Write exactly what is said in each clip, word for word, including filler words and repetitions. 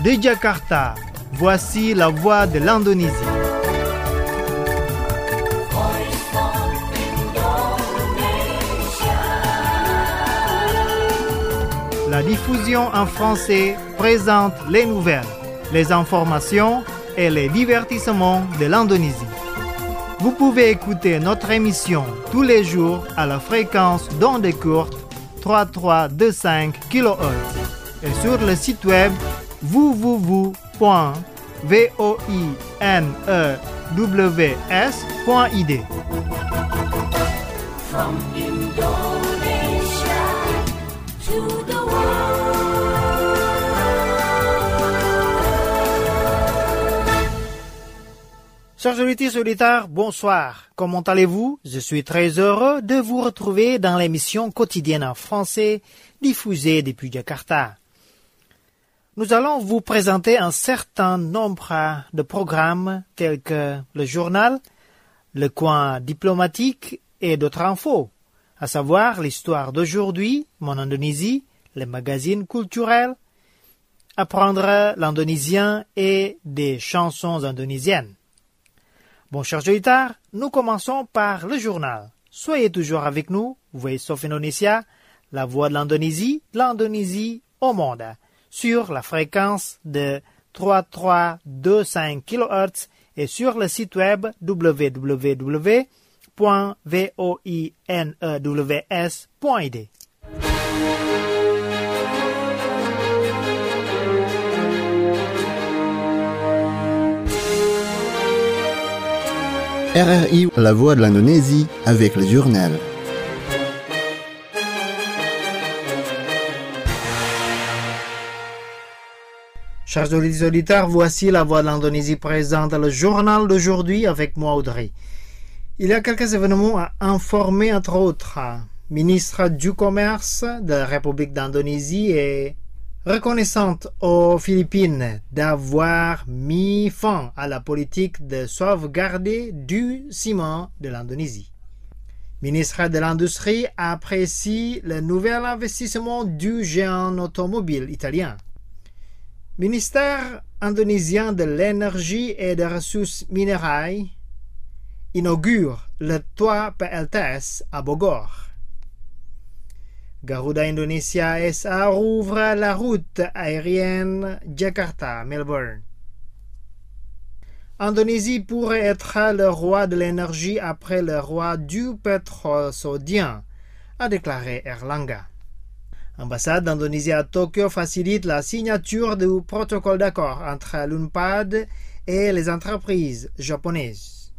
De Jakarta, voici la voix de l'Indonésie. La diffusion en français présente les nouvelles, les informations et les divertissements de l'Indonésie. Vous pouvez écouter notre émission tous les jours à la fréquence d'ondes courtes trente-trois virgule vingt-cinq kilohertz et sur le site web w w w point voinews point i d. From Indonesia to the Chers auditeurs et auditeurs, bonsoir. Comment allez-vous? Je suis très heureux de vous retrouver dans l'émission quotidienne en français diffusée depuis Jakarta. Nous allons vous présenter un certain nombre de programmes tels que le journal, le coin diplomatique et d'autres infos, à savoir l'histoire d'aujourd'hui, mon Indonésie, les magazines culturels, apprendre l'indonésien et des chansons indonésiennes. Bon, chers auditeurs, nous commençons par le journal. Soyez toujours avec nous, Voice of Indonesia, la voix de l'Indonésie, l'Indonésie au monde, sur la fréquence de trente-trois virgule vingt-cinq kilohertz et sur le site web w w w point voinews point i d. R R I, la voix de l'Indonésie, avec le journal. Chers auditeurs, voici la voix de l'Indonésie présente le journal d'aujourd'hui avec moi Audrey. Il y a quelques événements à informer, entre autres. Ministre du Commerce de la République d'Indonésie est reconnaissante aux Philippines d'avoir mis fin à la politique de sauvegarder du ciment de l'Indonésie. Ministre de l'Industrie apprécie le nouvel investissement du géant automobile italien. Ministère indonésien de l'énergie et des ressources minérales inaugure le toit P L T S à Bogor. Garuda Indonesia S A rouvre la route aérienne Jakarta-Melbourne. Indonésie pourrait être le roi de l'énergie après le roi du pétrole saoudien, a déclaré Erlangga. L'ambassade d'Indonésie à Tokyo facilite la signature du protocole d'accord entre l'UNPAD et les entreprises japonaises.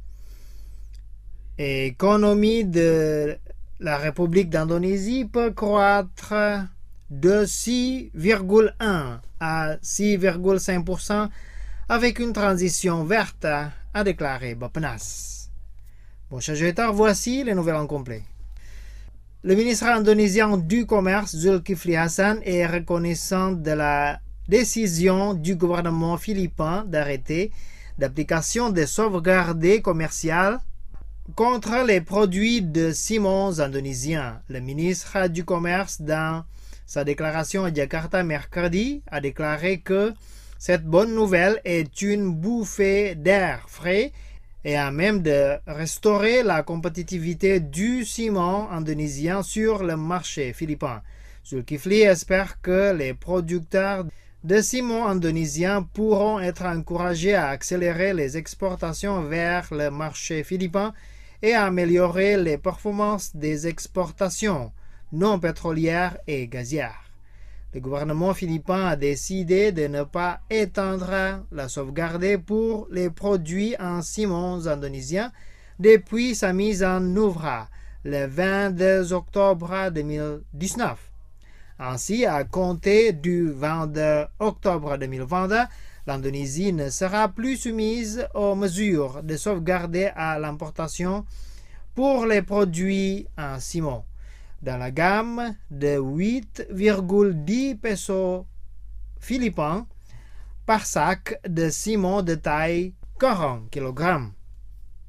Économie de la République d'Indonésie peut croître de six virgule un à six virgule cinq pour cent avec une transition verte, a déclaré Bappenas. Bon, chers auditeurs, voici les nouvelles en complet. Le ministre indonésien du Commerce, Zulkifli Hasan, est reconnaissant de la décision du gouvernement philippin d'arrêter l'application des sauvegardes commerciales contre les produits de ciment indonésiens. Le ministre du Commerce, dans sa déclaration à Jakarta mercredi, a déclaré que cette bonne nouvelle est une bouffée d'air frais et à même de restaurer la compétitivité du ciment indonésien sur le marché philippin. Zulkifli espère que les producteurs de ciment indonésiens pourront être encouragés à accélérer les exportations vers le marché philippin et à améliorer les performances des exportations non pétrolières et gazières. Le gouvernement philippin a décidé de ne pas étendre la sauvegarde pour les produits en ciment indonésien depuis sa mise en œuvre le vingt-deux octobre deux mille dix-neuf. Ainsi, à compter du vingt-deux octobre deux mille vingt, l'Indonésie ne sera plus soumise aux mesures de sauvegarde à l'importation pour les produits en ciment, dans la gamme de huit virgule dix pesos philippins par sac de ciment de taille quarante kilogrammes.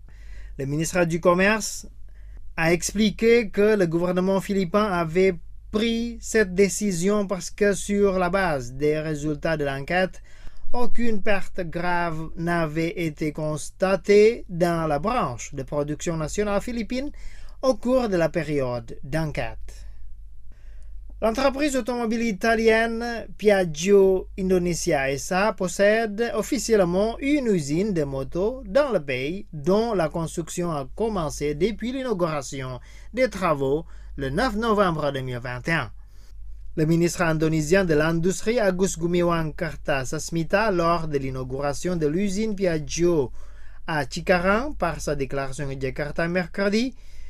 Le ministre du Commerce a expliqué que le gouvernement philippin avait pris cette décision parce que sur la base des résultats de l'enquête, aucune perte grave n'avait été constatée dans la branche de production nationale philippine au cours de la période d'enquête. L'entreprise automobile italienne Piaggio Indonesia S A possède officiellement une usine de motos dans le pays dont la construction a commencé depuis l'inauguration des travaux le neuf novembre deux mille vingt et un. Le ministre indonésien de l'Industrie Agus Gumiwang Kartasasmita, lors de l'inauguration de l'usine Piaggio à Cikarang par sa déclaration à Jakarta mercredi,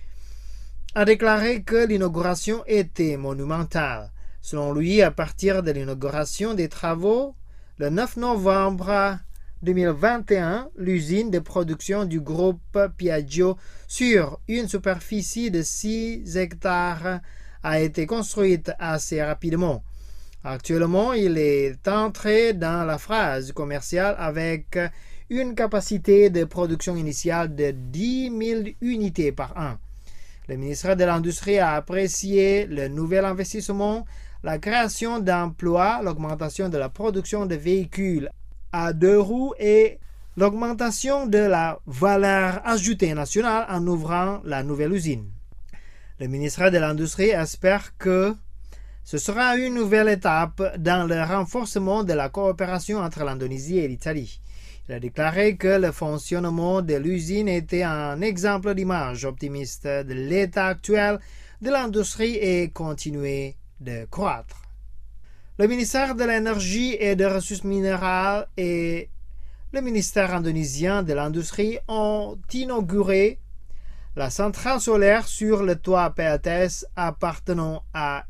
a déclaré que l'inauguration était monumentale. Selon lui, à partir de l'inauguration des travaux, le neuf novembre deux mille vingt et un, l'usine de production du groupe Piaggio sur une superficie de six hectares a été construite assez rapidement. Actuellement, il est entré dans la phase commerciale avec une capacité de production initiale de dix mille unités par an. Le ministère de l'Industrie a apprécié le nouvel investissement, la création d'emplois, l'augmentation de la production de véhicules à deux roues et l'augmentation de la valeur ajoutée nationale en ouvrant la nouvelle usine. Le ministère de l'Industrie espère que ce sera une nouvelle étape dans le renforcement de la coopération entre l'Indonésie et l'Italie. Il a déclaré que le fonctionnement de l'usine était un exemple d'image optimiste de l'état actuel de l'industrie et continuer de croître. Le ministère de l'Énergie et des Ressources minérales et le ministère indonésien de l'Industrie ont inauguré la centrale solaire sur le toit P L T S appartenant à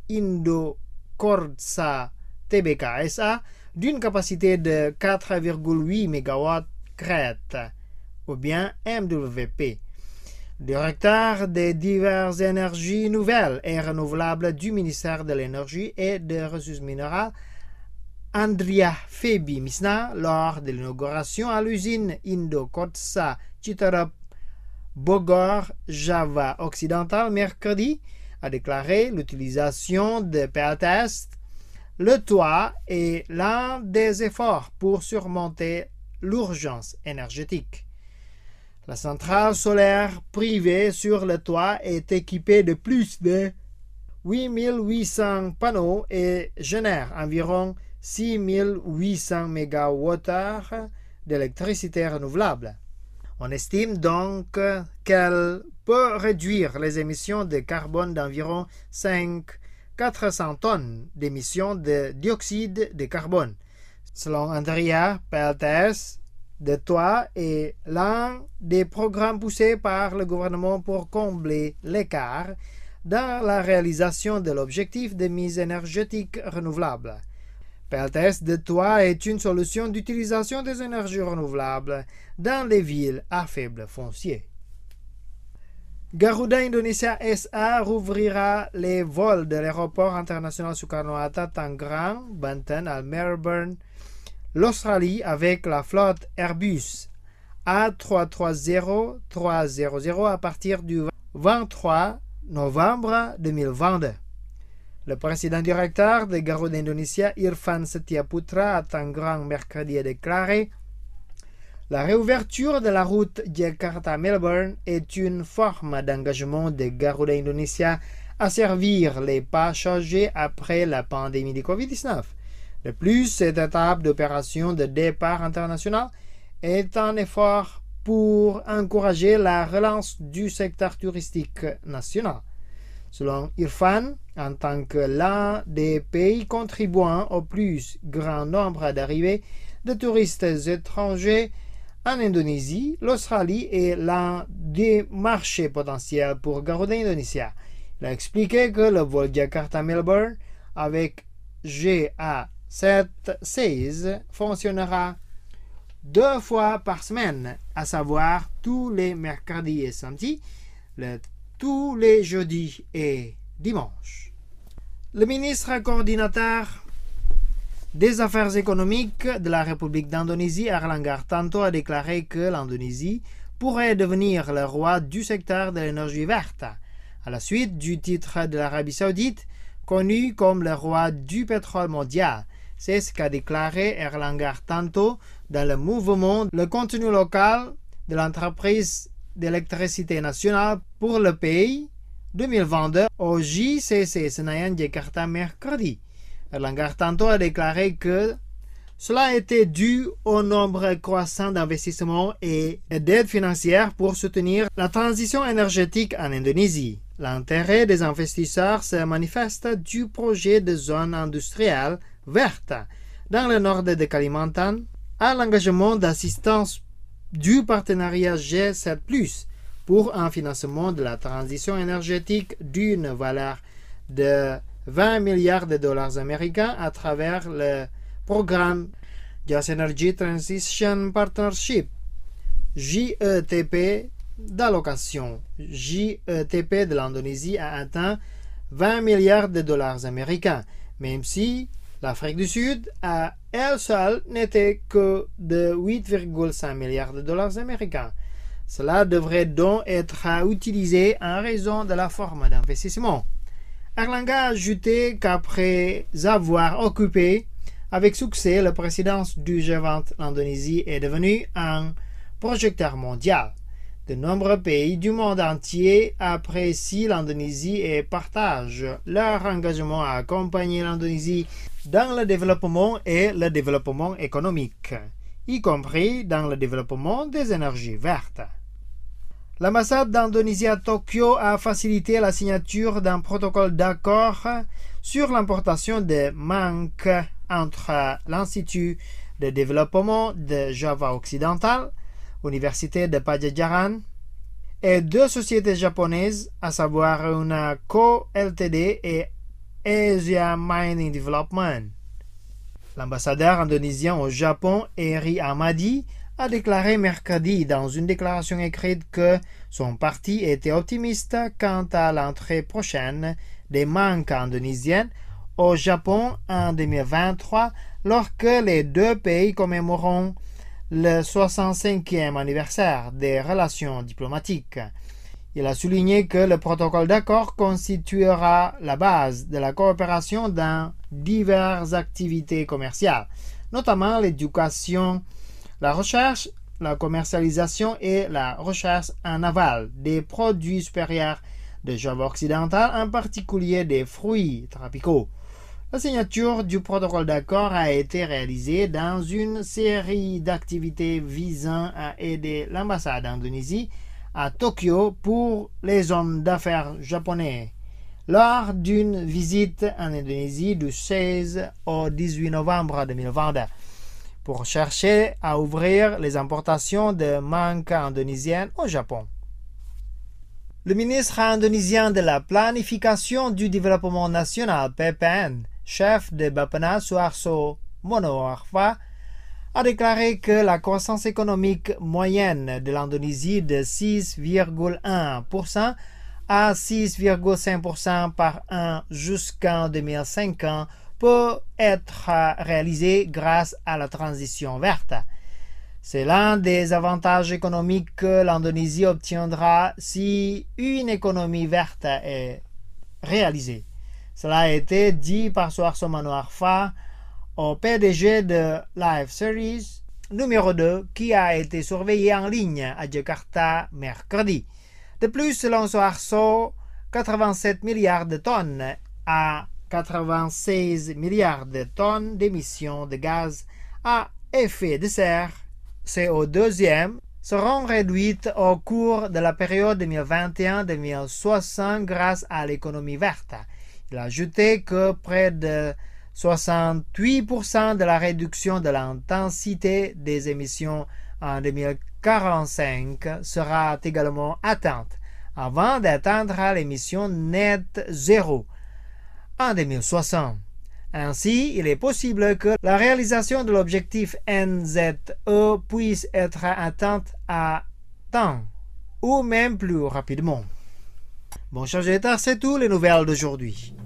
Indokorsa T B K S A d'une capacité de quatre virgule huit mégawatts crête, ou bien M W P. Directeur des diverses énergies nouvelles et renouvelables du ministère de l'Énergie et des Ressources minérales, Andrea Febi Misna, lors de l'inauguration à l'usine Indokorsa Citerep Bogor, Java occidental, mercredi, a déclaré l'utilisation de P L T S. Le toit est l'un des efforts pour surmonter l'urgence énergétique. La centrale solaire privée sur le toit est équipée de plus de huit mille huit cents panneaux et génère environ six mille huit cents mégawattheures d'électricité renouvelable. On estime donc qu'elle peut réduire les émissions de carbone d'environ cinq mille quatre cents tonnes d'émissions de dioxyde de carbone. Selon Andrea, P L T S de toit est l'un des programmes poussés par le gouvernement pour combler l'écart dans la réalisation de l'objectif de mise énergétique renouvelable. P L T S de toit est une solution d'utilisation des énergies renouvelables dans les villes à faible foncier. Garuda Indonesia S A rouvrira les vols de l'aéroport international Soekarno-Hatta Tangerang, Banten à Melbourne, l'Australie avec la flotte Airbus A trois cent trente, trois cents à partir du vingt-trois novembre deux mille vingt-deux. Le président directeur de Garuda Indonesia, Irfan Setiaputra, à Tangerang mercredi a déclaré: la réouverture de la route Jakarta-Melbourne est une forme d'engagement de Garuda Indonesia à servir les passagers après la pandémie de covid dix-neuf. De plus, cette étape d'opération de départ international est un effort pour encourager la relance du secteur touristique national. Selon Irfan, en tant que l'un des pays contribuant au plus grand nombre d'arrivées de touristes étrangers en Indonésie, l'Australie est l'un des marchés potentiels pour Garuda Indonesia. Il a expliqué que le vol Jakarta-Melbourne avec G A sept cent seize fonctionnera deux fois par semaine, à savoir tous les mercredis et samedis, le, tous les jeudis et dimanches. Le ministre coordinateur des Affaires économiques de la République d'Indonésie, Erlangga Hartarto, a déclaré que l'Indonésie pourrait devenir le roi du secteur de l'énergie verte, à la suite du titre de l'Arabie saoudite connu comme le roi du pétrole mondial. C'est ce qu'a déclaré Erlanger tantôt dans le mouvement Le contenu local de l'entreprise d'électricité nationale pour le pays deux mille vingt-deux au J C C Senayan Jakarta mercredi. Erlanger tantôt a déclaré que cela était dû au nombre croissant d'investissements et d'aides financières pour soutenir la transition énergétique en Indonésie. L'intérêt des investisseurs se manifeste du projet de zone industrielle verte dans le nord de Kalimantan à l'engagement d'assistance du partenariat G sept plus pour un financement de la transition énergétique d'une valeur de vingt milliards de dollars américains à travers le programme Just Energy Transition Partnership, J E T P d'allocation. J E T P de l'Indonésie a atteint vingt milliards de dollars américains, même si l'Afrique du Sud, à elle seule, n'était que de huit virgule cinq milliards de dollars américains. Cela devrait donc être utilisé en raison de la forme d'investissement. Erlanger a ajouté qu'après avoir occupé avec succès la présidence du G vingt, l'Indonésie est devenue un projecteur mondial. De nombreux pays du monde entier apprécient l'Indonésie et partagent leur engagement à accompagner l'Indonésie dans le développement et le développement économique, y compris dans le développement des énergies vertes. L'ambassade d'Indonésie à Tokyo a facilité la signature d'un protocole d'accord sur l'importation de manque entre l'Institut de développement de Java occidental, Université de Padjadjaran, et deux sociétés japonaises, à savoir une Co Ltd et Asia Mining Development. L'ambassadeur indonésien au Japon, Eri Ahmadi, a déclaré mercredi dans une déclaration écrite que son parti était optimiste quant à l'entrée prochaine des manques indonésiennes au Japon en deux mille vingt-trois, lorsque les deux pays commémoreront le soixante-cinquième anniversaire des relations diplomatiques. Il a souligné que le protocole d'accord constituera la base de la coopération dans diverses activités commerciales, notamment l'éducation, la recherche, la commercialisation et la recherche en aval des produits supérieurs de Java occidental, en particulier des fruits tropicaux. La signature du protocole d'accord a été réalisée dans une série d'activités visant à aider l'ambassade d'Indonésie à Tokyo pour les hommes d'affaires japonais lors d'une visite en Indonésie du seize au dix-huit novembre deux mille vingt pour chercher à ouvrir les importations de mangue indonésienne au Japon. Le ministre indonésien de la Planification du Développement National, P P N, chef de Bappenas Suharto Monoarfa, a déclaré que la croissance économique moyenne de l'Indonésie de six virgule un pour cent à six virgule cinq pour cent par an jusqu'en deux mille cinquante peut être réalisée grâce à la transition verte. C'est l'un des avantages économiques que l'Indonésie obtiendra si une économie verte est réalisée. Cela a été dit par Suharto Monoarfa au P D G de Live Series numéro deux qui a été surveillé en ligne à Jakarta mercredi. De plus, selon Suharto, quatre-vingt-sept milliards de tonnes à quatre-vingt-seize milliards de tonnes d'émissions de gaz à effet de serre C O deux seront réduites au cours de la période deux mille vingt et un à deux mille soixante grâce à l'économie verte. Il a ajouté que près de soixante-huit pour cent de la réduction de l'intensité des émissions en deux mille quarante-cinq sera également atteinte avant d'atteindre l'émission nette zéro en deux mille soixante. Ainsi, il est possible que la réalisation de l'objectif N Z E puisse être atteinte à temps ou même plus rapidement. Bon, chers auditeurs, c'est tout les nouvelles d'aujourd'hui.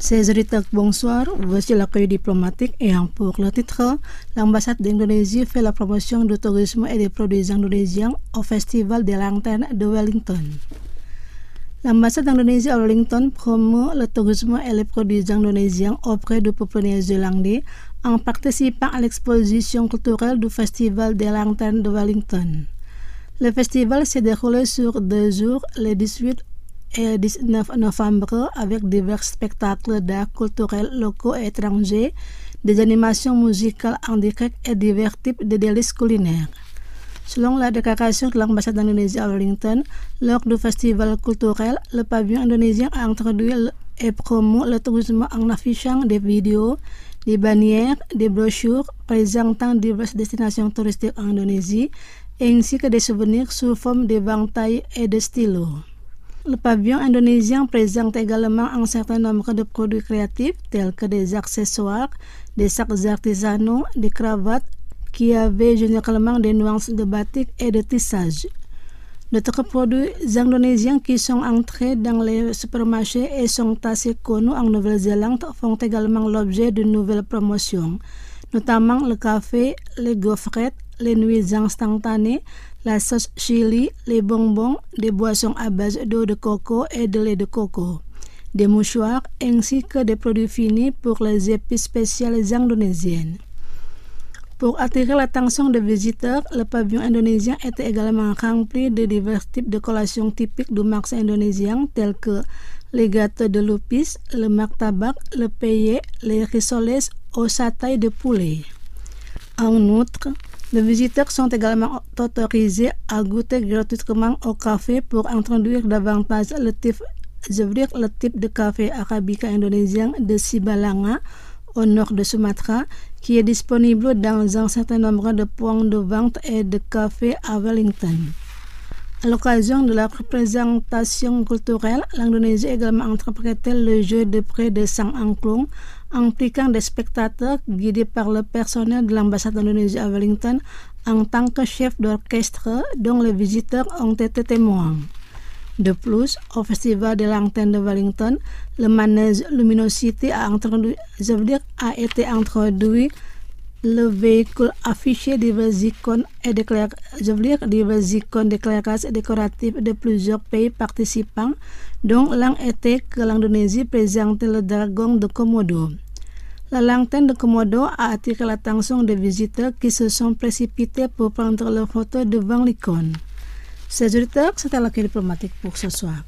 Ces auditeurs, bonsoir. Voici l'accueil diplomatique et pour le titre, l'ambassade d'Indonésie fait la promotion du tourisme et des produits indonésiens au Festival des Lanternes de Wellington. L'ambassade d'Indonésie à Wellington promeut le tourisme et les produits indonésiens auprès du peuple néo-zélandais en participant à l'exposition culturelle du Festival des Lanternes de Wellington. Le festival s'est déroulé sur deux jours, les dix-huit et dix-neuf novembre, avec divers spectacles d'art culturels locaux et étrangers, des animations musicales en direct et divers types de délices culinaires. Selon la déclaration de l'ambassade d'Indonésie à Wellington, lors du festival culturel, le pavillon indonésien a introduit et promu le tourisme en affichant des vidéos, des bannières, des brochures présentant diverses destinations touristiques en Indonésie, ainsi que des souvenirs sous forme de ventailles et de stylos. Le pavillon indonésien présente également un certain nombre de produits créatifs tels que des accessoires, des sacs artisanaux, des cravates qui avaient généralement des nuances de batik et de tissage. D'autres produits indonésiens qui sont entrés dans les supermarchés et sont assez connus en Nouvelle-Zélande font également l'objet d'une nouvelle promotion, notamment le café, les gaufrettes, les nuits instantanées, la sauce chili, les bonbons, des boissons à base d'eau de coco et de lait de coco, des mouchoirs ainsi que des produits finis pour les épices spéciales indonésiennes. Pour attirer l'attention des visiteurs, le pavillon indonésien était également rempli de divers types de collations typiques du marché indonésien tels que les gâteaux de lupis, le martabak, le peye, les rissoles au satay de poulet. En outre, les visiteurs sont également autorisés à goûter gratuitement au café pour introduire davantage le type, je veux dire, le type de café arabica indonésien de Sibalanga au nord de Sumatra, qui est disponible dans un certain nombre de points de vente et de cafés à Wellington. À l'occasion de la représentation culturelle, l'Indonésie a également interprété le jeu de près de cent angklung, impliquant des spectateurs guidés par le personnel de l'ambassade d'Indonésie à Wellington en tant que chef d'orchestre dont les visiteurs ont été témoins. De plus, au Festival des Lanternes de Wellington, le manège Luminosity a, introduit, je veux dire, a été introduit. Le véhicule affichait diverses icônes et d'éclairage, je veux dire, diverses icônes d'éclairage décoratif de plusieurs pays participants, dont l'un était que l'Indonésie présentait le dragon de Komodo. La lanterne de Komodo a attiré l'attention des visiteurs qui se sont précipités pour prendre leurs photos devant l'icône. Ces auditeurs, c'était l'accueil diplomatique pour ce soir.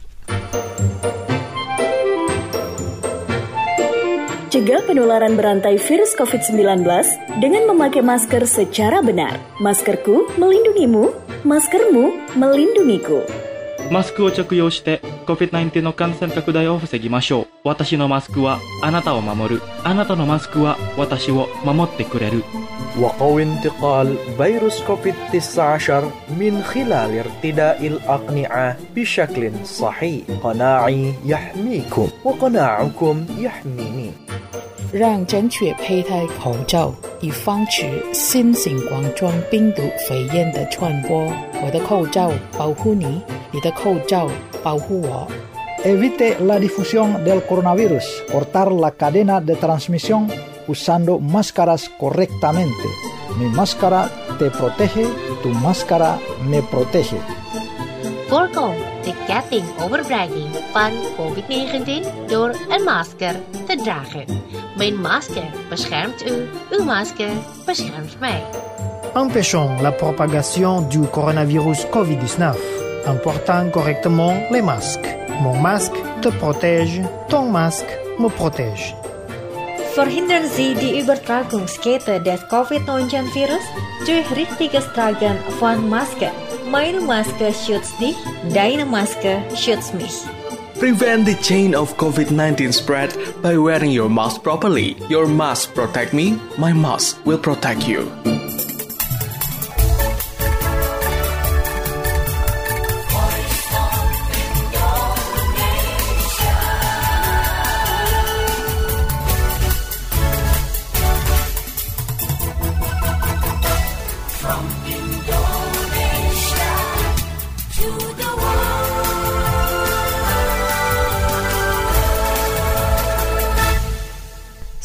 Cegah penularan berantai virus covid sembilan belas dengan memakai masker secara benar. Maskerku melindungimu, maskermu melindungiku. マスクを着用して コビッドナインティーン の感染拡大を防ぎましょう。私のマスクはあなたを守る。あなたのマスクは私を守ってくれる。 وقوي انتقال فيروس كوفيد تسعة عشر من خلال ارتداء الأقنعة بشكل صحيح. قناعي يحميكم وقناعكم يحميني. 让正确佩戴口罩，以防止新型冠状病毒肺炎的传播。我的口罩保护你，你的口罩保护我。 Evite la difusión del coronavirus. Cortar la cadena de transmisión usando máscaras correctamente. Mi máscara te protege, tu máscara me protege. Voorkom de ketting overbrenging van covid negentien door een masker te dragen. Mijn masker beschermt u, uw masker beschermt mij. Empêchons la propagation du coronavirus covid dix-neuf en portant correctement les masques. Mon masque te protège, ton masque me protège. Verhindern Sie die Übertragungskette des covid neunzehn Virus durch richtiges Tragen von Maske. Meine Maske schützt dich, deine Maske schützt mich. Prevent the chain of covid nineteen spread by wearing your mask properly. Your mask protect me, my mask will protect you.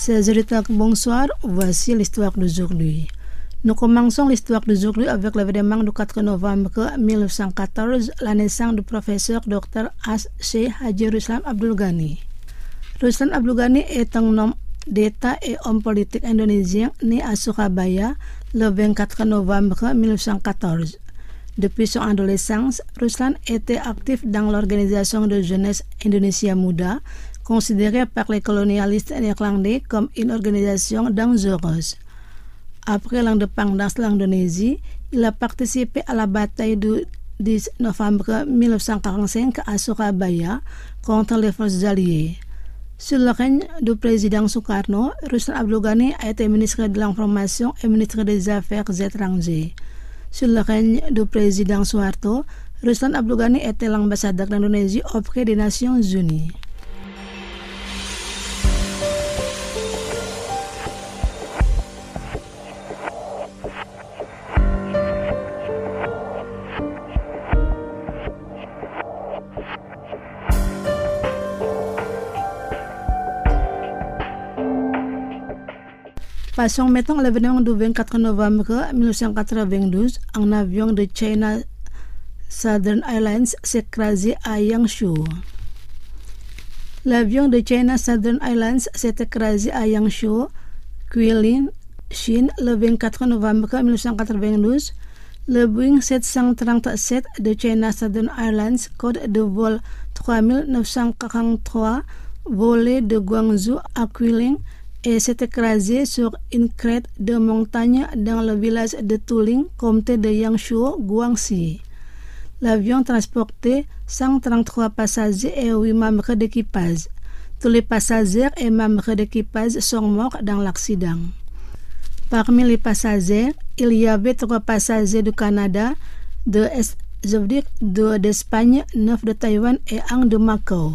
Chers auditeurs, bonsoir. Voici l'histoire d'aujourd'hui. Nous commençons l'histoire d'aujourd'hui avec l'événement du quatre novembre mille neuf cent quatorze, la naissance du professeur docteur H C Haji Ruslan Abdul Ghani. Ruslan Abdul Ghani est un homme d'État et homme politique indonésien né à Surabaya le vingt-quatre novembre mille neuf cent quatorze. Depuis son adolescence, Ruslan était actif dans l'organisation de jeunesse Indonesia Muda, considérée par les colonialistes néerlandais comme une organisation dangereuse. Après l'indépendance de l'Indonésie, il a participé à la bataille du dix novembre mille neuf cent quarante-cinq à Surabaya contre les forces alliées. Sous le règne du président Sukarno, Ruslan Abdul Ghani a été ministre de l'Information et ministre des Affaires étrangères. Sous le règne du président Suharto, Ruslan Abdul Ghani était l'ambassadeur d'Indonésie auprès des Nations Unies. Passons maintenant à l'événement du vingt-quatre novembre mille neuf cent quatre-vingt-douze. Un avion de China Southern Airlines s'est écrasé à Yangshuo. L'avion de China Southern Airlines s'est écrasé à Yangshuo, Guilin, Chine, le vingt-quatre novembre mille neuf cent quatre-vingt-douze. Le Boeing sept cent trente-sept de China Southern Airlines, code de vol trois mille neuf cent quarante-trois, volé de Guangzhou à Guilin, et s'est écrasé sur une crête de montagne dans le village de Tuling, comté de Yangshuo, Guangxi. L'avion transportait cent trente-trois passagers et huit membres d'équipage. Tous les passagers et membres d'équipage sont morts dans l'accident. Parmi les passagers, il y avait trois passagers du Canada, de de d'Espagne, neuf de Taïwan et un de Macao.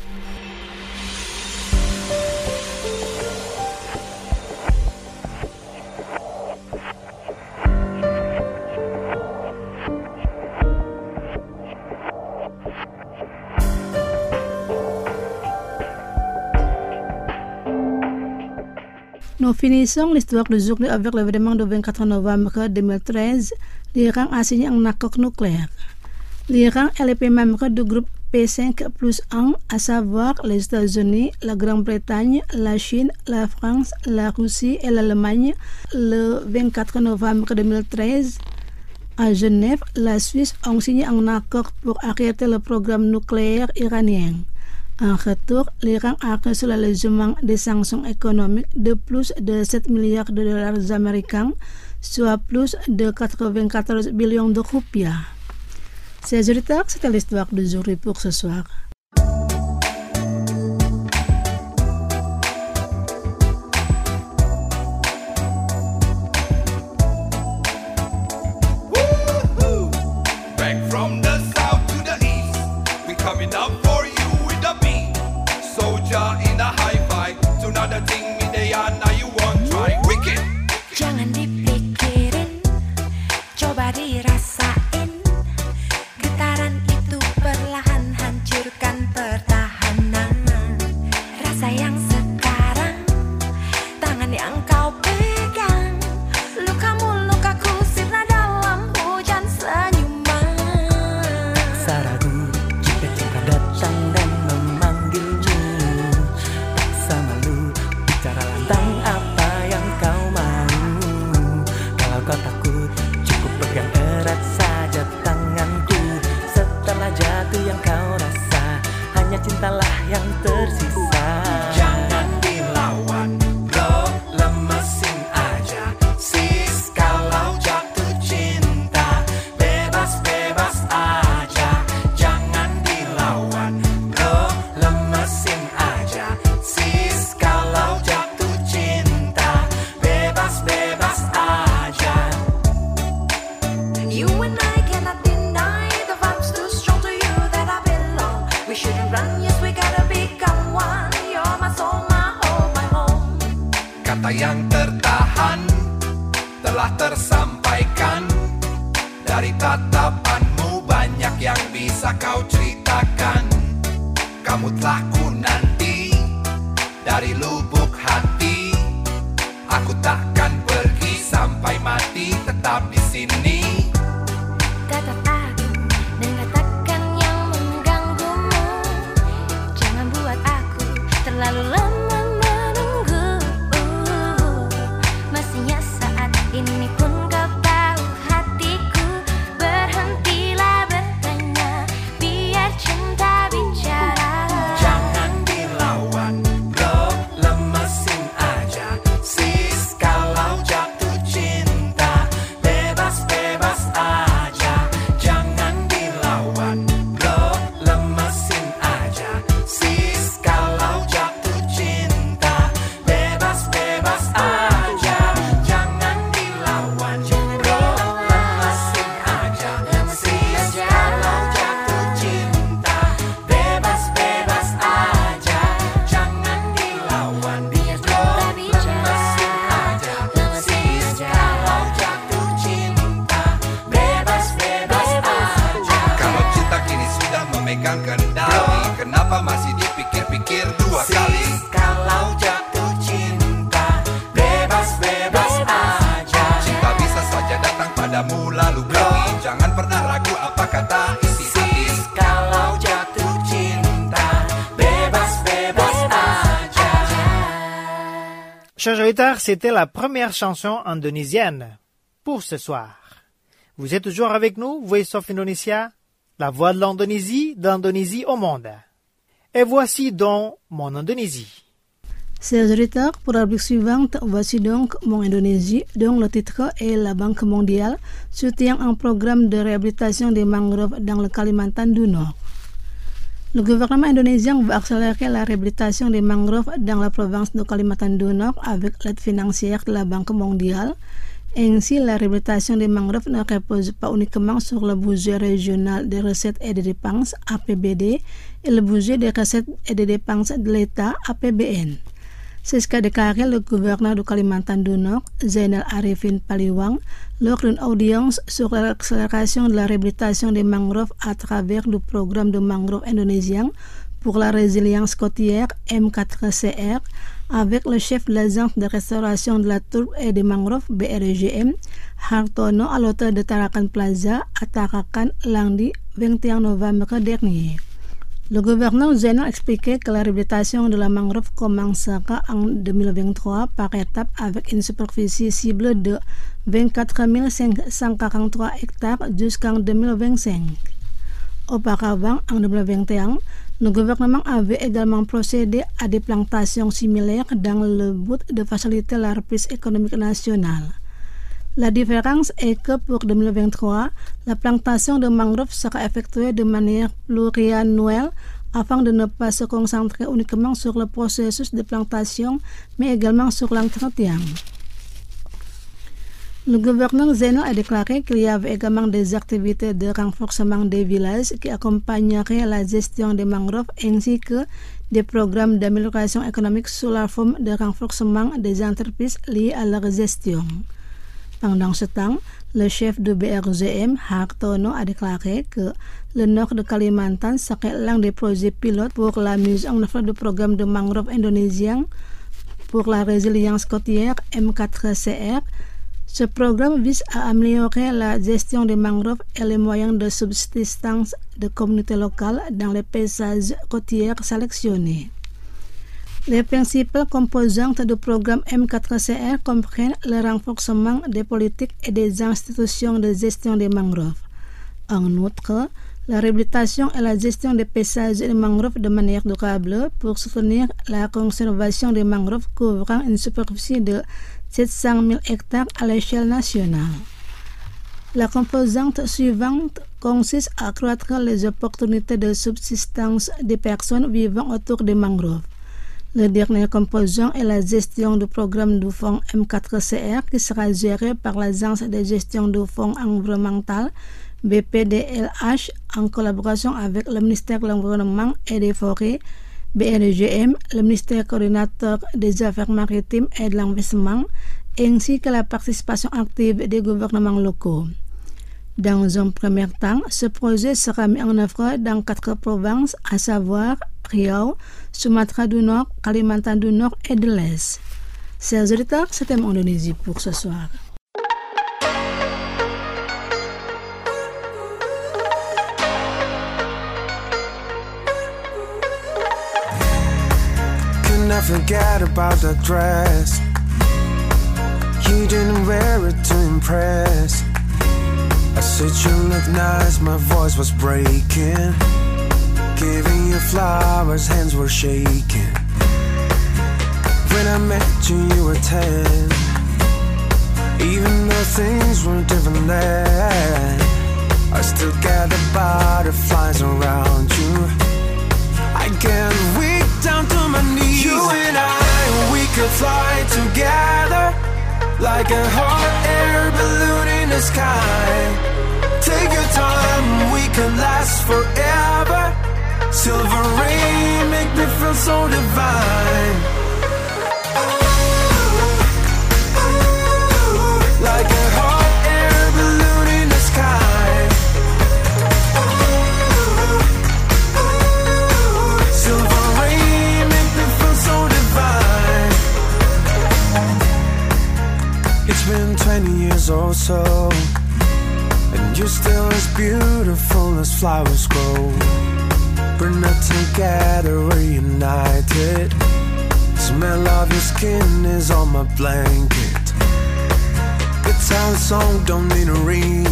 Nous finissons l'histoire d'aujourd'hui avec l'événement du vingt-quatre novembre deux mille treize. L'Iran a signé un accord nucléaire. L'Iran est le pays membre du groupe P cinq plus un, à savoir les États-Unis, la Grande-Bretagne, la Chine, la France, la Russie et l'Allemagne. Le vingt-quatre novembre deux mille treize, à Genève, la Suisse ont signé un accord pour arrêter le programme nucléaire iranien. En retour, l'Iran a reçu l'allègement des sanctions économiques de plus de sept milliards de dollars américains, soit plus de quatre-vingt-quatorze millions de roupias. Chers auditeurs, c'était l'histoire d'aujourd'hui pour ce soir. Jangan dipikirin, coba dirasain. Getaran itu perlahan hancurkan pertahanan. Rasa yang sekarang, tangan yang kau pegang. Lukamu, lukaku, sirna dalam hujan senyuman. Saragu jika cinta datang dan memanggilmu. Tak sama lu bicara tentang apa yang kau mau. Kalau kau takut, cukup pegang erat saja tanganku. Setelah jatuh yang kau rasa, hanya cintalah yang tersisa. Jangan dilawan, bro, lemesin aja. Sis, kalau jatuh cinta, bebas-bebas aja. Jangan dilawan, bro, lemesin aja. Sis, kalau jatuh cinta, bebas-bebas aja. You and I cannot deny the vibes too strong to you that I belong. We shouldn't run, yes we gotta become one. You're my soul, my home, my home. Kata yang tertahan telah tersampaikan. Dari tatapanmu banyak yang bisa kau ceritakan. Kamu telah ku nanti dari lubuk hati. mati tetap di sini. Tetap aku dan katakan yang mengganggumu. Jangan buat aku terlalu lama menunggu. Mestinya saat ini pun kau tahu hatiku. Berhentilah bertanya, biar cinta bicara. Jangan dilawan bro, lemesin aja sis. Kalau jatuh cinta bebas-bebas aja. Jangan dilawan bro, lemesin aja sis. Kalau jatuh cinta bebas-bebas aja. Jangan dilawan bro, lemesin aja sis. Kalau jatuh cinta bebas-bebas aja. Jangan dilawan bro, lemesin aja sis. Kalau jatuh cinta bebas-bebas aja. Kalau cinta kini sudah memegang kendali, kenapa masih dipikir-pikir dua kali? Kalau jatuh cinta bebas-bebas aja. Cinta bisa saja datang padamu lalu pergi. Jangan pernah ragu apa kata isi hati. Kalau jatuh cinta bebas-bebas aja. Chers auditeurs, c'était la première chanson indonésienne pour ce soir. Vous êtes toujours avec nous, Voice of Indonesia, la voix de l'Indonésie, d'Indonésie au monde. Et voici donc mon Indonésie. Chers auditeurs, pour la rubrique suivante, voici donc mon Indonésie, dont le titre est La Banque mondiale soutient un programme de réhabilitation des mangroves dans le Kalimantan du Nord. Le gouvernement indonésien va accélérer la réhabilitation des mangroves dans la province de Kalimantan du Nord avec l'aide financière de la Banque mondiale. Ainsi, la réhabilitation des mangroves ne repose pas uniquement sur le budget régional des recettes et des dépenses A P B D et le budget des recettes et des dépenses de l'État A P B N. C'est ce qu'a déclaré le gouverneur du Kalimantan du Nord, Zainal Arifin Paliwang, lors d'une audience sur l'accélération de la réhabilitation des mangroves à travers le programme de mangroves indonésien pour la résilience côtière M quatre C R avec le chef de l'agence de restauration de la tourbe et des mangroves B R G M, Hartono, à l'hôtel de Tarakan Plaza à Tarakan lundi vingt et un novembre dernier. Le gouverneur Zainal expliquait que la réhabilitation de la mangrove commencera en deux mille vingt-trois par étapes avec une superficie cible de vingt-quatre mille cinq cent quarante-trois hectares jusqu'en deux mille vingt-cinq. Auparavant, en deux mille vingt et un, le gouvernement avait également procédé à des plantations similaires dans le but de faciliter la reprise économique nationale. La différence est que pour deux mille vingt-trois, la plantation de mangroves sera effectuée de manière pluriannuelle afin de ne pas se concentrer uniquement sur le processus de plantation, mais également sur l'entretien. Le gouverneur Zainal a déclaré qu'il y avait également des activités de renforcement des villages qui accompagneraient la gestion des mangroves ainsi que des programmes d'amélioration économique sous la forme de renforcement des entreprises liées à leur gestion. Pendant ce temps, le chef de B R G M, Hartono, a déclaré que le nord de Kalimantan serait l'un des projets pilotes pour la mise en œuvre du programme de mangrove indonésien pour la résilience côtière M quatre C R. Ce programme vise à améliorer la gestion des mangroves et les moyens de subsistance des communautés locales dans les paysages côtiers sélectionnés. Les principales composantes du programme M quatre C R comprennent le renforcement des politiques et des institutions de gestion des mangroves. En outre, la réhabilitation et la gestion des paysages des mangroves de manière durable pour soutenir la conservation des mangroves couvrant une superficie de sept cent mille hectares à l'échelle nationale. La composante suivante consiste à accroître les opportunités de subsistance des personnes vivant autour des mangroves. Le dernier composant est la gestion du programme du fonds M quatre C R qui sera géré par l'Agence de gestion du fonds environnemental B P D L H en collaboration avec le ministère de l'Environnement et des Forêts, B R G M, le ministère coordinateur des Affaires maritimes et de l'Investissement, ainsi que la participation active des gouvernements locaux. Dans un premier temps, ce projet sera mis en œuvre dans quatre provinces, à savoir Riau, Sumatra du Nord, Kalimantan du Nord et de l'Est. Chers auditeurs, c'était mon Indonésie pour ce soir. I forget about the dress? You didn't wear it to impress. I said you look nice, my voice was breaking. Giving you flowers, hands were shaking. When I met you, you were ten. Even though things were different then, I still get the butterflies around you. I get weak down to my knees. You and I, we could fly together like a hot air balloon in the sky. Take your time, we could last forever. Silver rain make me feel so divine. Like a hot air balloon in the sky. Silver rain make me feel so divine. It's been twenty years or so, and you're still as beautiful as flowers grow. We're not together, we're united. Smell of your skin is on my blanket. Guitar song don't need a ring.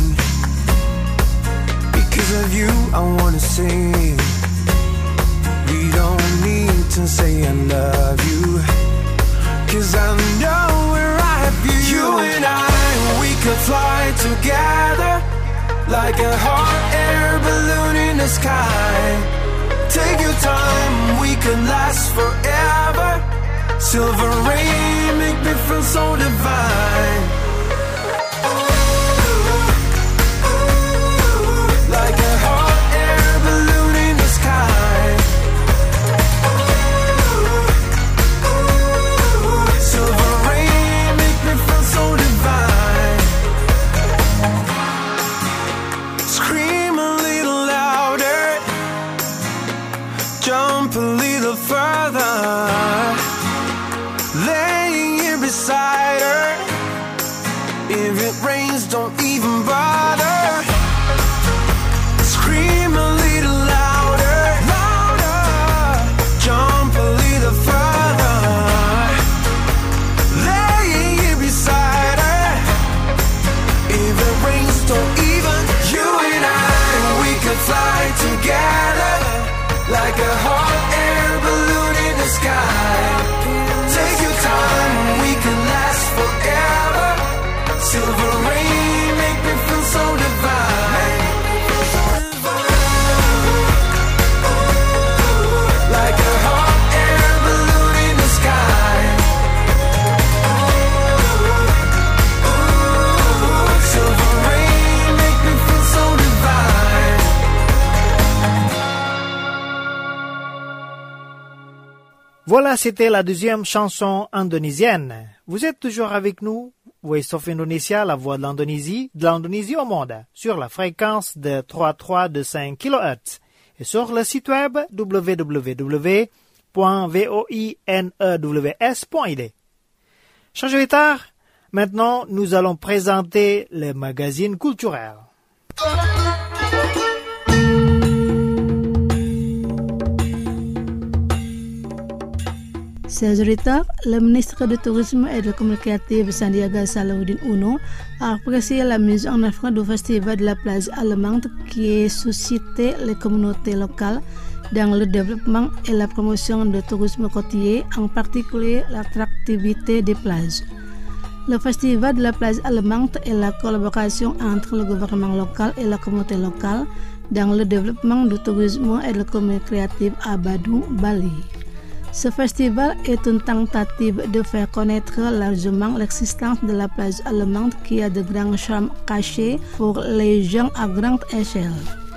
Because of you I wanna sing. We don't need to say I love you, cause I know where I have you. You and I, we could fly together like a hot air balloon in the sky. Take your time, we could last forever. Silver rain make me feel so divine. Like a hot air balloon in the sky. Silver rain make me feel so divine. Scream a little louder, jump a little further. Laying here beside her. If it rains, don't even bother. Scream a little louder, louder. Jump a little further. Laying here beside her. If it rains, don't even. You and I, we could fly together like a hot air balloon in the sky. Take your time, we can last forever. Silver rain make me feel so divine. Like a hot air balloon in the sky. Silver rain make me feel so divine. Voilà, c'était la deuxième chanson indonésienne. Vous êtes toujours avec nous, Voice of Indonesia, la voix de l'Indonésie, de l'Indonésie au monde, sur la fréquence de trois virgule trois deux cinq kilohertz et sur le site web w w w point voinews point i d. Chers auditeurs, maintenant nous allons présenter le magazine culturel. Chers auditeurs, le ministre du Tourisme et de la Communication Sandiaga Salahuddin Uno a apprécié la mise en œuvre du Festival de la plage allemande qui a suscité les communautés locales dans le développement et la promotion du tourisme côtier, en particulier l'attractivité des plages. Le Festival de la plage allemande est la collaboration entre le gouvernement local et la communauté locale dans le développement du tourisme et de l'économie créative à Badung, Bali. Ce festival est une tentative de faire connaître largement l'existence de la plage allemande qui a de grands charmes cachés pour les gens à grande échelle.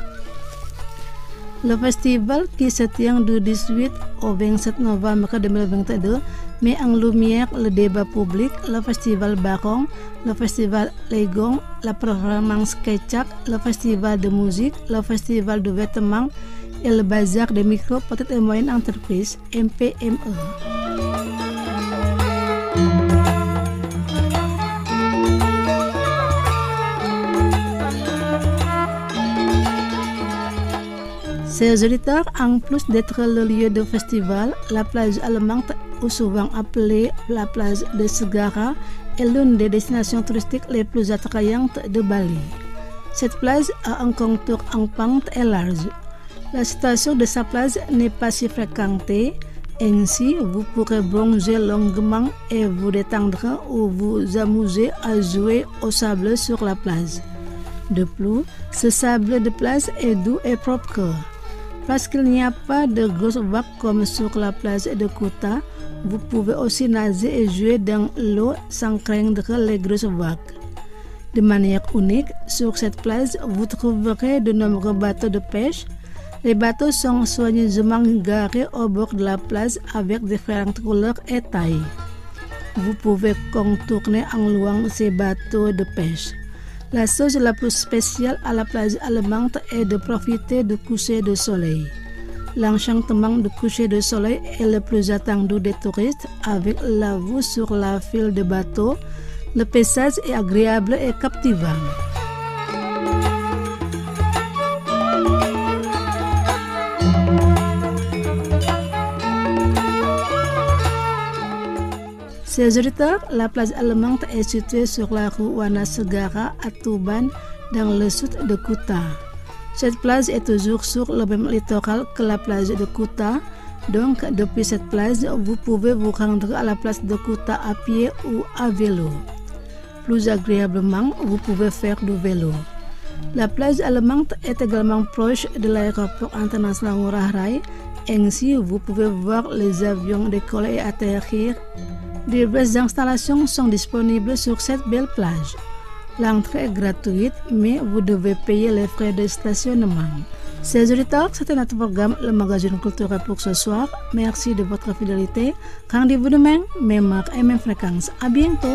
Le festival, qui se tient du dix-huit au vingt-sept novembre deux mille vingt-deux, met en lumière le débat public, le festival Barong, le festival Legong, la performance Kecak, le festival de musique, le festival de vêtements et le bazar des micro, petites et moyennes entreprises, M P M E. Chers auditeurs, en plus d'être le lieu de festival, la plage allemande où souvent appelée la plage de Segara, est l'une des destinations touristiques les plus attrayantes de Bali. Cette plage a un contour en pente et large. La situation de sa plage n'est pas si fréquentée, ainsi vous pourrez bronzer longuement et vous détendre ou vous amuser à jouer au sable sur la plage. De plus, ce sable de plage est doux et propre. Parce qu'il n'y a pas de grosses vagues comme sur la plage de Kuta, vous pouvez aussi nager et jouer dans l'eau sans craindre les grosses vagues. De manière unique, sur cette plage, vous trouverez de nombreux bateaux de pêche. Les bateaux sont soigneusement garés au bord de la plage avec différentes couleurs et tailles. Vous pouvez contourner en louant ces bateaux de pêche. La chose la plus spéciale à la plage allemande est de profiter du coucher de soleil. L'enchantement du coucher de soleil est le plus attendu des touristes avec la vue sur la file de bateaux. Le paysage est agréable et captivant. Chers auditeurs, la plage allemande est située sur la rue Wana Segara à Tuban, dans le sud de Kuta. Cette plage est toujours sur le même littoral que la plage de Kuta, donc depuis cette plage, vous pouvez vous rendre à la place de Kuta à pied ou à vélo. Plus agréablement, vous pouvez faire du vélo. La plage allemande est également proche de l'aéroport international Ngurah Rai, ainsi vous pouvez voir les avions décoller et atterrir. Diverses installations sont disponibles sur cette belle plage. L'entrée est gratuite, mais vous devez payer les frais de stationnement. Chers auditeurs, c'était notre programme Le Magazine Culturel pour ce soir. Merci de votre fidélité. Rendez-vous demain, même heure et même fréquence. À bientôt.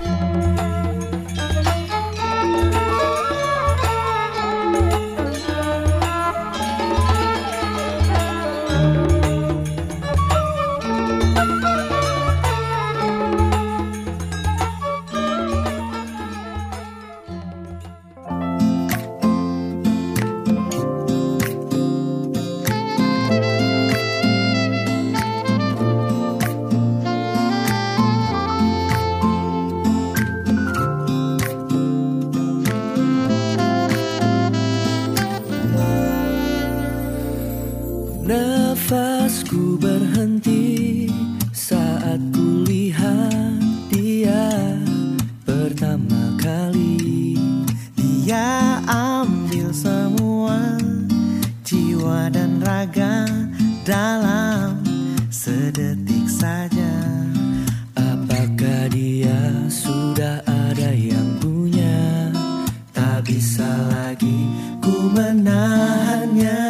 Nafasku berhenti saat kulihat dia pertama kali. Dia ambil semua jiwa dan raga dalam sedetik saja. Apakah dia sudah ada yang punya? Tak bisa lagi ku menahannya.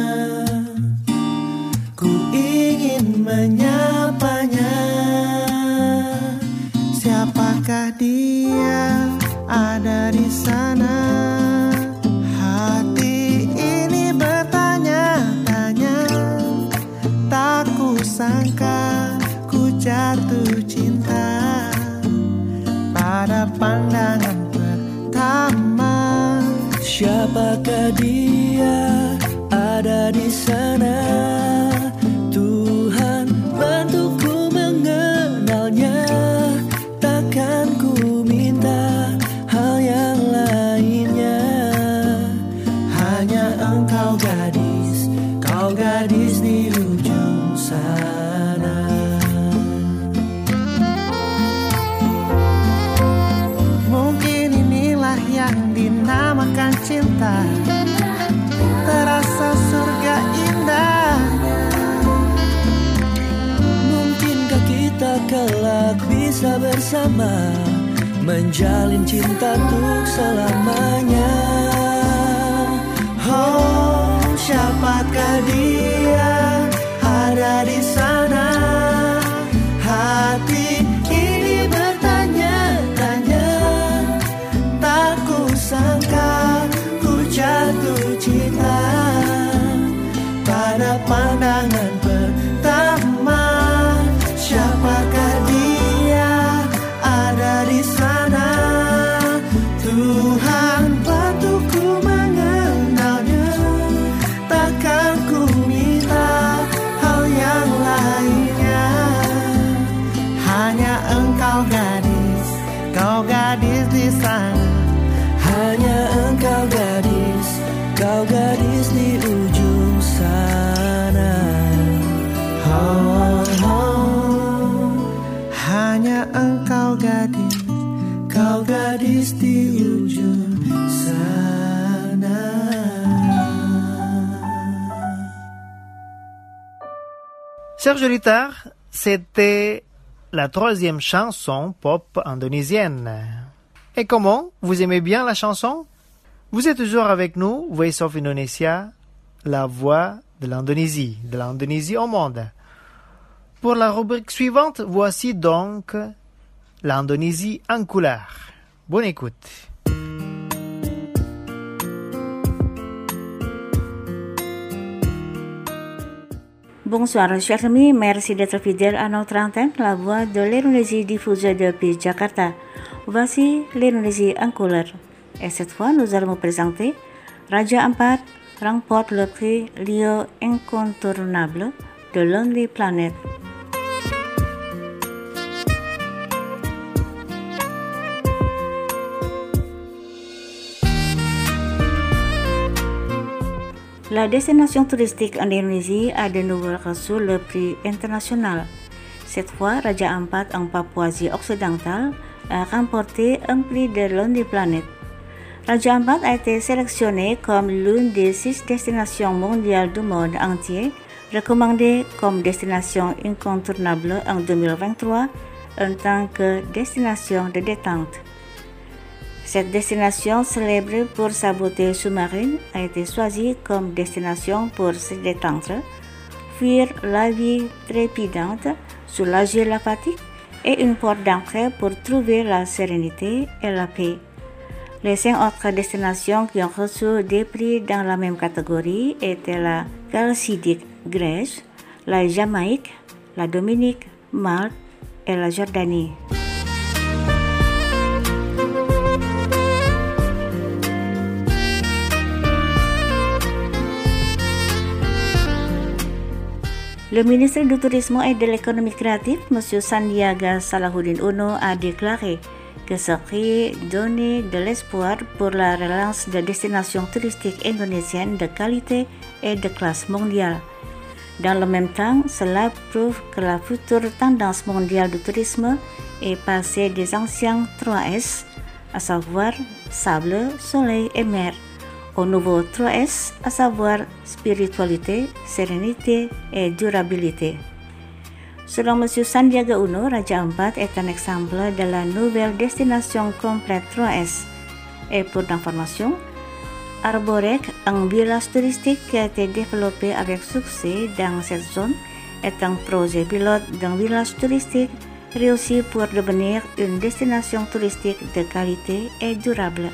Ku ingin menyapanya. Siapakah dia ada di sana? Hati ini bertanya-tanya. Tak ku sangka ku jatuh cinta pada pandangan pertama. Siapakah dia ada di sana? Tuhan bantuku mengenalnya. Takkan ku minta hal yang lainnya. Hanya engkau gadis, kau gadis di ujung sana. Mungkin inilah yang dinamakan cinta. Terasa surga indah. Mungkinkah kita kelak bisa bersama, menjalin cinta untuk selamanya. Oh, siapakah dia ada di sana? Hati ini bertanya-tanya. Tak ku sangka ku jatuh cinta pada pandangan pertama. Siapakah dia ada di sana? Tuhan bantuku Chers auditeurs, c'était la troisième chanson pop indonésienne. Et comment? Vous aimez bien la chanson? Vous êtes toujours avec nous, Voice of Indonesia, la voix de l'Indonésie, de l'Indonésie au monde. Pour la rubrique suivante, voici donc l'Indonésie en couleur. Bonne écoute. Bonsoir, chers amis, merci d'être fidèles à notre antenne, la voix de l'Indonésie diffusée depuis Jakarta. Voici l'Indonésie en couleur. Et cette fois, nous allons vous présenter Raja Ampat remporte le prix Lieu incontournable de Lonely Planet. La destination touristique en Indonésie a de nouveau reçu le prix international. Cette fois, Raja Ampat en Papouasie occidentale a remporté un prix de Lonely Planet. Raja Ampat a été sélectionné comme l'une des six destinations mondiales du monde entier recommandées comme destination incontournable en deux mille vingt-trois en tant que destination de détente. Cette destination célèbre pour sa beauté sous-marine a été choisie comme destination pour se détendre, fuir la vie trépidante, soulager la fatigue et une porte d'entrée pour trouver la sérénité et la paix. Les cinq autres destinations qui ont reçu des prix dans la même catégorie étaient la Chalcidique, Grèce, la Jamaïque, la Dominique, Malte et la Jordanie. Le ministre du Tourisme et de l'Économie créative, M. Sandiaga Salahuddin Uno, a déclaré que ce prix donnait de l'espoir pour la relance de destinations touristiques indonésiennes de qualité et de classe mondiale. Dans le même temps, cela prouve que la future tendance mondiale du tourisme est passée des anciens trois S, à savoir sable, soleil et mer, au nouveau trois S, à savoir spiritualité, sérénité et durabilité. Selon M. Sandiaga Uno, Raja Ampat est un exemple de la nouvelle destination complète trois S. Et pour l'information, Arborek, un village touristique qui a été développé avec succès dans cette zone, est un projet pilote d'un village touristique réussi pour devenir une destination touristique de qualité et durable.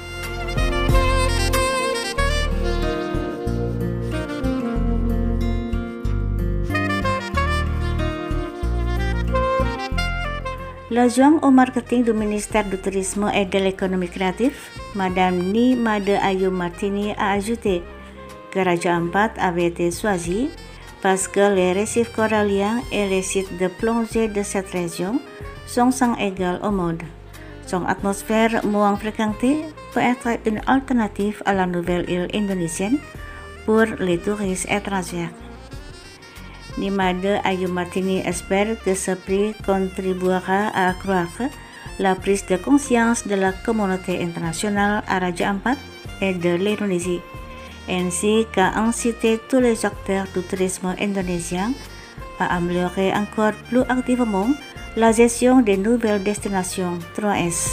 L'adjoint au marketing du ministère du Tourisme et de l'Économie créative, Madame Ni Made Ayu Martini, a ajouté que Raja Ampat avait été choisi parce que les récifs coralliens et les sites de plongée de cette région sont sans égal au monde. Son atmosphère moins fréquentée peut être une alternative à la nouvelle île indonésienne pour les touristes étrangers. Nimade Ayu Martini espère que ce prix contribuera à accroître la prise de conscience de la communauté internationale à Raja Ampat et de l'Indonésie, ainsi qu'à inciter tous les acteurs du tourisme indonésien à améliorer encore plus activement la gestion des nouvelles destinations trois S.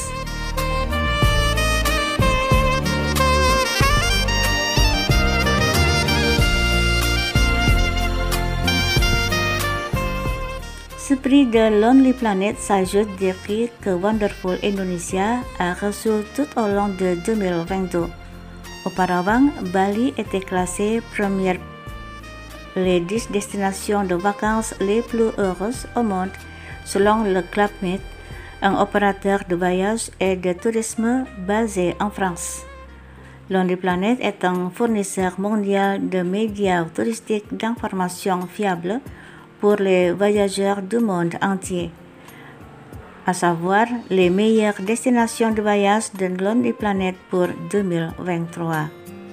Ce prix de Lonely Planet s'ajoute des prix que Wonderful Indonesia a reçus tout au long de deux mille vingt-deux. Auparavant, Bali était classée première les dix destinations de vacances les plus heureuses au monde selon le Club Med, un opérateur de voyage et de tourisme basé en France. Lonely Planet est un fournisseur mondial de médias touristiques d'informations fiables pour les voyageurs du monde entier, à savoir les meilleures destinations de voyage de Lonely Planet pour deux mille vingt-trois.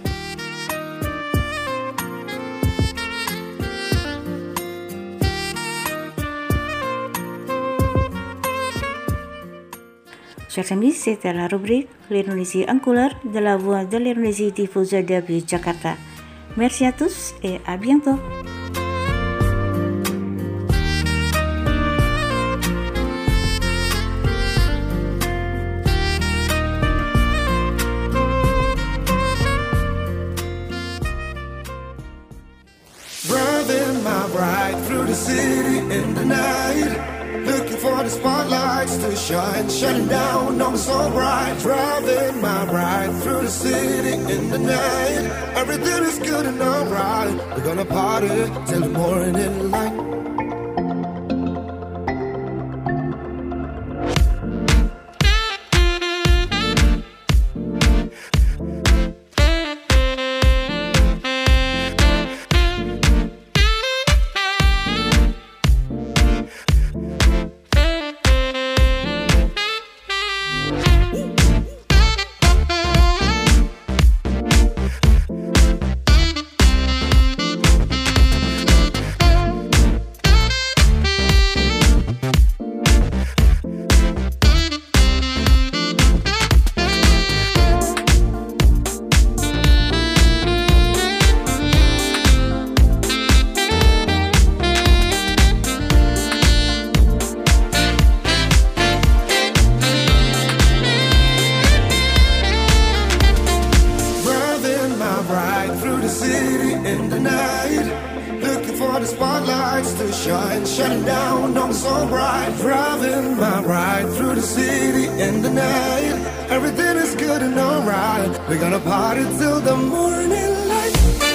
Chers amis, c'était la rubrique l'Indonésie en couleur de la voix de l'Indonésie diffusée depuis Jakarta. Merci à tous et à bientôt. ride through the city in the night. Looking for the spotlights to shine, shining down on me so bright. Driving my ride through the city in the night. Everything is good and alright. We're gonna party till the morning light. We're gonna party till the morning light.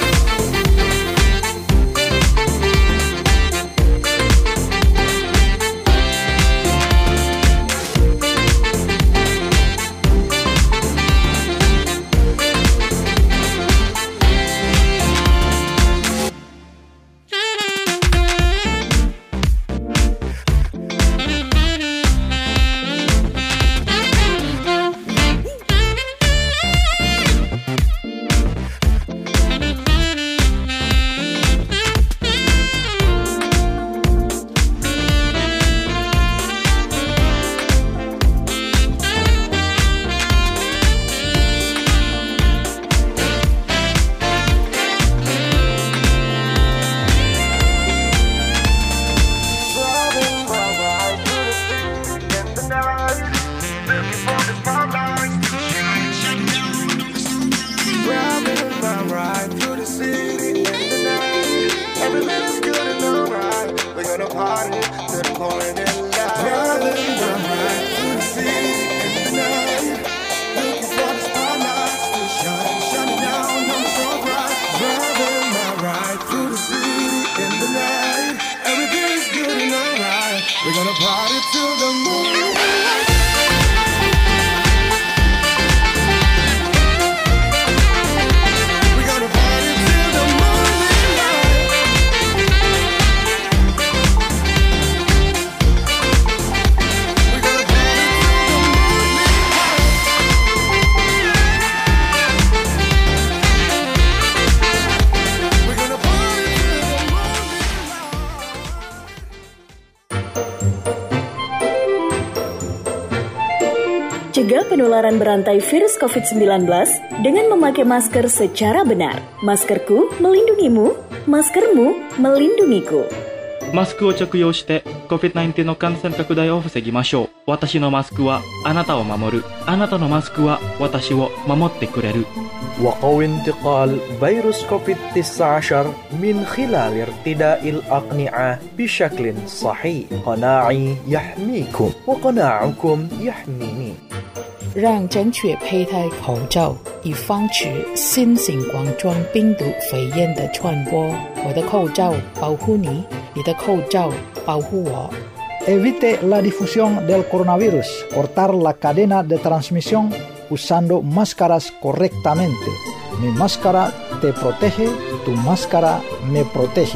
Cegah penularan berantai virus covid sembilan belas dengan memakai masker secara benar. Maskerku melindungimu, maskermu melindungiku. マスクを着用して コビッドナインティーン の感染拡大を防ぎましょう。私のマスクはあなたを守る。あなたのマスクは私を守ってくれる。 وقوي انتقال فيروس كوفيد تسعة عشر من خلال ارتداء الأقنعة بشكل صحيح. قناعي يحميكم وقناعكم يحميني. 让正确佩戴口罩，以防止新型冠状病毒肺炎的传播。我的口罩保护你，你的口罩保护我。 Evite la difusión del coronavirus. Cortar la cadena de transmisión usando máscaras correctamente. Mi máscara te protege, tu máscara me protege.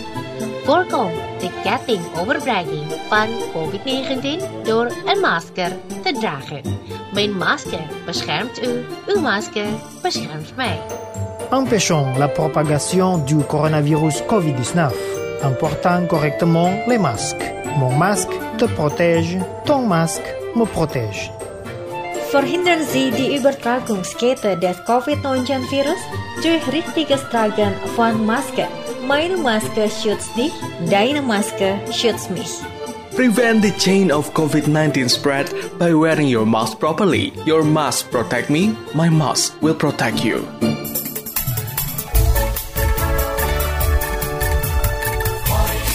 Voorkom de ketting overbrenging van covid negentien door een masker te dragen. Mijn masker beschermt u, uw masker beschermt mij. Empêchons la propagation du coronavirus covid dix-neuf en portant correctement les masques. Mon masque te protège, ton masque me protège. Verhindern Sie die Übertragungskette des covid neunzehn Virus durch richtiges Tragen von Maske. Meine Maske schützt dich, deine Maske schützt mich. Prevent the chain of covid nineteen spread by wearing your mask properly. Your mask protect me, my mask will protect you. Voice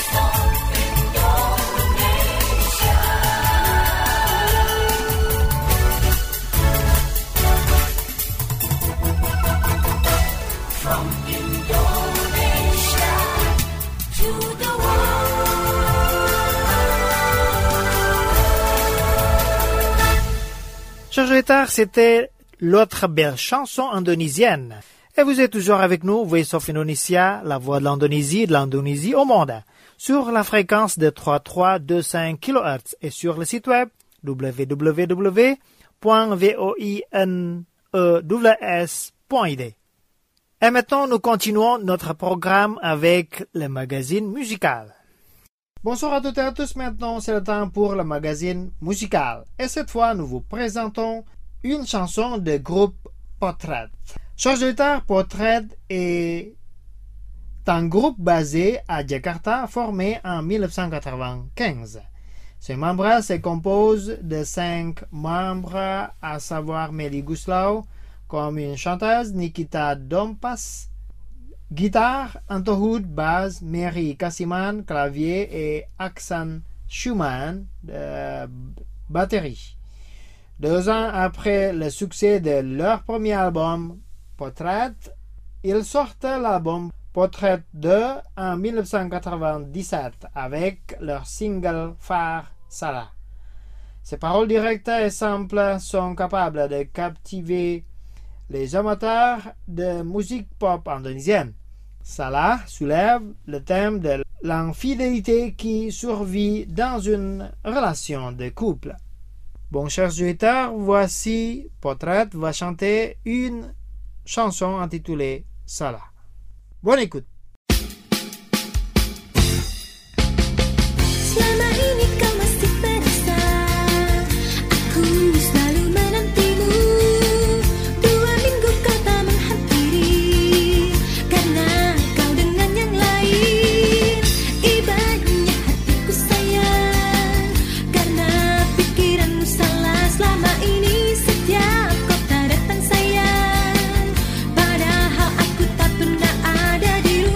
From Indonesia to the Chers auditeurs, c'était l'autre belle chanson indonésienne. Et vous êtes toujours avec nous, Voice of Indonesia, la voix de l'Indonésie et de l'Indonésie au monde, sur la fréquence de trois mille trois cent vingt-cinq kilohertz et sur le site web w w w point voinews point i d. Et maintenant, nous continuons notre programme avec le magazine musical. Bonsoir à toutes et à tous, maintenant c'est le temps pour le magazine musical. Et cette fois, nous vous présentons une chanson du groupe Potret. Chers auditeurs, Potret est un groupe basé à Jakarta formé en mille neuf cent quatre-vingt-quinze. Ses membres se composent de cinq membres, à savoir Melly Goeslaw comme une chanteuse, Nikita Dompas, guitare, Antohud, basse, Mary Kasiman, clavier et Aksan Schumann, de batterie. Deux ans après le succès de leur premier album, Potret, ils sortent l'album Potret deux en mille neuf cent quatre-vingt-dix-sept avec leur single phare Salah. Ces paroles directes et simples sont capables de captiver les amateurs de musique pop indonésienne. Salah soulève le thème de l'infidélité qui survit dans une relation de couple. Bon, chers auditeurs, voici Potret va chanter une chanson intitulée Salah. Bonne écoute. Selama ini kau masih berasa, aku selalu menantimu. Dua minggu kau tak menghampiri, karena kau dengan yang lain. Ibaratnya hatiku sayang, karena pikiranmu salah selama ini. Setiap kau tak datang sayang, padahal aku tak pernah ada di rumah.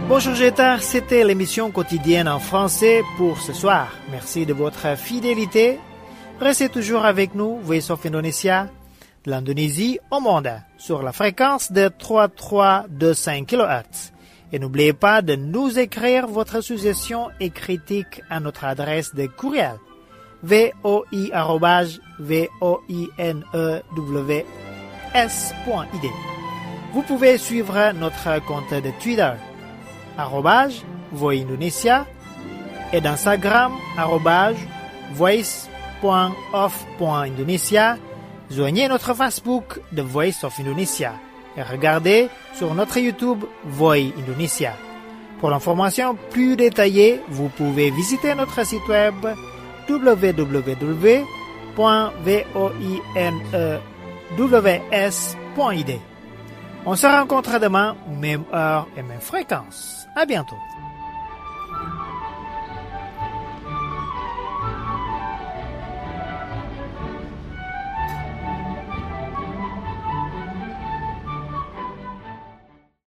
Bonjour Jetta, c'était l'émission quotidienne en français pour ce soir. Merci de votre fidélité. Restez toujours avec nous, Voice of Indonesia, de l'Indonésie au monde, sur la fréquence de trois trois deux cinq kilohertz. Et n'oubliez pas de nous écrire votre suggestion et critique à notre adresse de courriel voi arobase voinews point id. Vous pouvez suivre notre compte de Twitter arobase Voice Indonesia et d'Instagram arobase voice point of point indonesia. Joignez notre Facebook The Voice of Indonesia et regardez sur notre YouTube Voice Indonesia. Pour l'information plus détaillée, vous pouvez visiter notre site web w w w point voinews point id. On se rencontre demain, même heure et même fréquence. À bientôt.